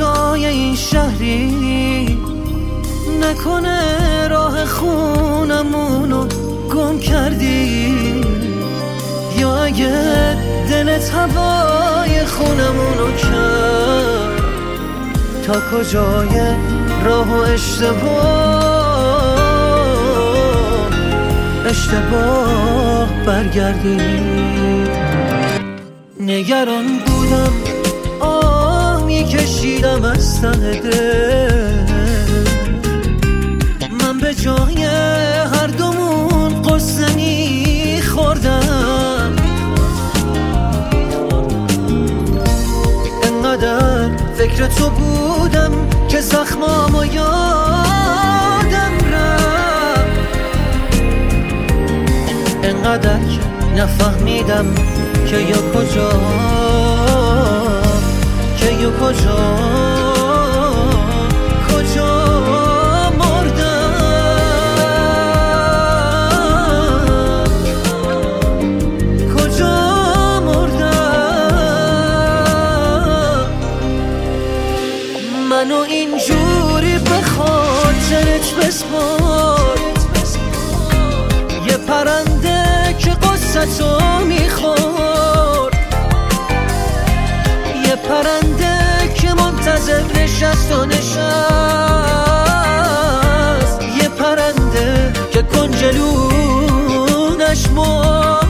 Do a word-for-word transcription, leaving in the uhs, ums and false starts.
فضای این شهری نکنه راه خونمونو گم کردی، یا اگه دلت هوای خونمونو کرد تا کجای راه و اشتباه اشتباه برگردید. نگران بودم آه میکشیدم از ته دل، من به جای هر دومون قصه میخوردم، انقدر فکر تو بودم که زخمامو یادم رفت، انقدر که نفهمیدم که یا کجا که یا کجا کجا مردم کجا مردم. منو اینجوری به خاطرت بسپار، یه پرنده که قصتو میخور، یه پرنده که منتظر نشست و نشست، یه پرنده که کنجلونش مرد.